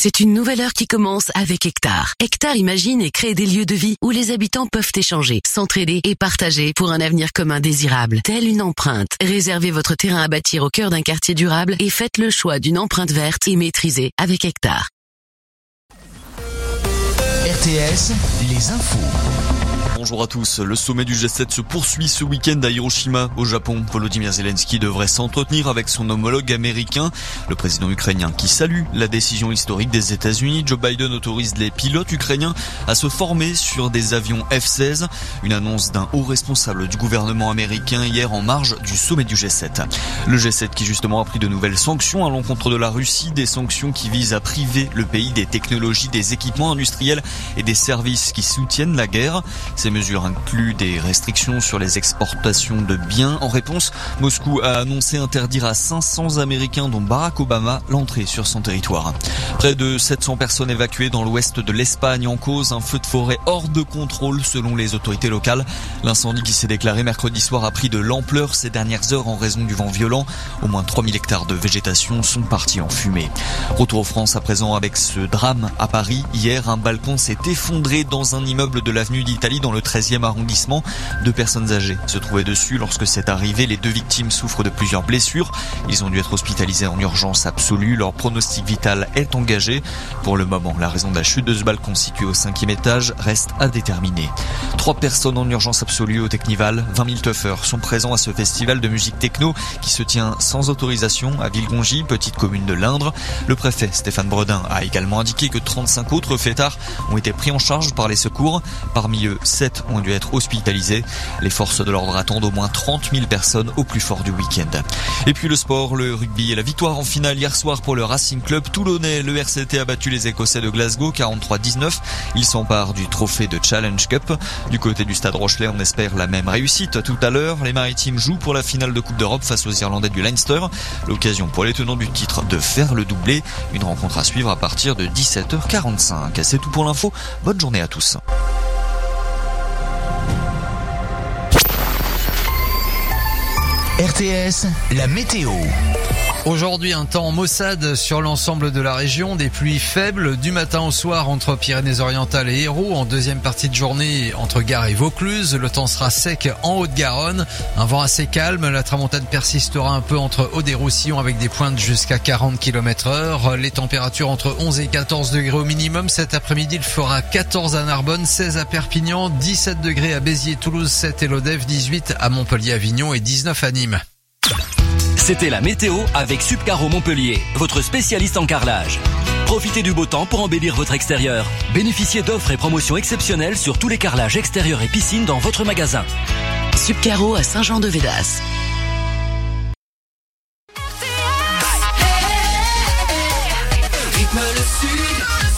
C'est une nouvelle heure qui commence avec Hectare. Hectare imagine et crée des lieux de vie où les habitants peuvent échanger, s'entraider et partager pour un avenir commun désirable. Telle une empreinte. Réservez votre terrain à bâtir au cœur d'un quartier durable et faites le choix d'une empreinte verte et maîtrisée avec Hectare. RTS, les infos. Bonjour à tous. Le sommet du G7 se poursuit ce week-end à Hiroshima, au Japon. Volodymyr Zelensky devrait s'entretenir avec son homologue américain. Le président ukrainien qui salue la décision historique des États-Unis. Joe Biden autorise les pilotes ukrainiens à se former sur des avions F-16. Une annonce d'un haut responsable du gouvernement américain hier en marge du sommet du G7. Le G7 qui justement a pris de nouvelles sanctions à l'encontre de la Russie. Des sanctions qui visent à priver le pays des technologies, des équipements industriels et des services qui soutiennent la guerre. Ces mesures incluent des restrictions sur les exportations de biens. En réponse, Moscou a annoncé interdire à 500 Américains, dont Barack Obama, l'entrée sur son territoire. Près de 700 personnes évacuées dans l'ouest de l'Espagne en cause un feu de forêt hors de contrôle selon les autorités locales. L'incendie qui s'est déclaré mercredi soir a pris de l'ampleur ces dernières heures en raison du vent violent. Au moins 3000 hectares de végétation sont partis en fumée. Retour en France à présent avec ce drame à Paris. Hier, un balcon s'est effondré dans un immeuble de l'avenue d'Italie dans le 13e arrondissement. 2 personnes âgées se trouvaient dessus lorsque c'est arrivé. Les 2 victimes souffrent de plusieurs blessures. Ils ont dû être hospitalisés en urgence absolue. Leur pronostic vital est engagé. Pour le moment, la raison de la chute de ce balcon situé au 5e étage reste à déterminer. 3 personnes en urgence absolue au Technival. 20 000 teufeurs sont présents à ce festival de musique techno qui se tient sans autorisation à Villegongy, petite commune de l'Indre. Le préfet Stéphane Bredin a également indiqué que 35 autres fêtards ont été pris en charge par les secours. Parmi eux, 7 ont dû être hospitalisés. Les forces de l'ordre attendent au moins 30 000 personnes au plus fort du week-end. Et puis le sport, le rugby et la victoire en finale hier soir pour le Racing Club toulonnais. Le RCT a battu les Écossais de Glasgow 43-19. Ils s'emparent du trophée de Challenge Cup. Du côté du Stade Rochelais, on espère la même réussite. Tout à l'heure, les Maritimes jouent pour la finale de Coupe d'Europe face aux Irlandais du Leinster. L'occasion pour les tenants du titre de faire le doublé. Une rencontre à suivre à partir de 17h45. C'est tout pour l'info. Bonne journée à tous. RTS, la météo. Aujourd'hui, un temps maussade sur l'ensemble de la région, des pluies faibles du matin au soir entre Pyrénées-Orientales et Hérault. En deuxième partie de journée, entre Gare et Vaucluse, le temps sera sec en Haute-Garonne. Un vent assez calme, la tramontane persistera un peu entre Aude et Roussillon avec des pointes jusqu'à 40 km/h. Les températures entre 11 et 14 degrés au minimum. Cet après-midi, il fera 14 à Narbonne, 16 à Perpignan, 17 degrés à Béziers, Toulouse, 7 et Lodève, 18 à Montpellier, Avignon et 19 à Nîmes. C'était la météo avec Subcaro Montpellier, votre spécialiste en carrelage. Profitez du beau temps pour embellir votre extérieur. Bénéficiez d'offres et promotions exceptionnelles sur tous les carrelages extérieurs et piscines dans votre magasin. Subcaro à Saint-Jean-de-Védas. Rythme le sud.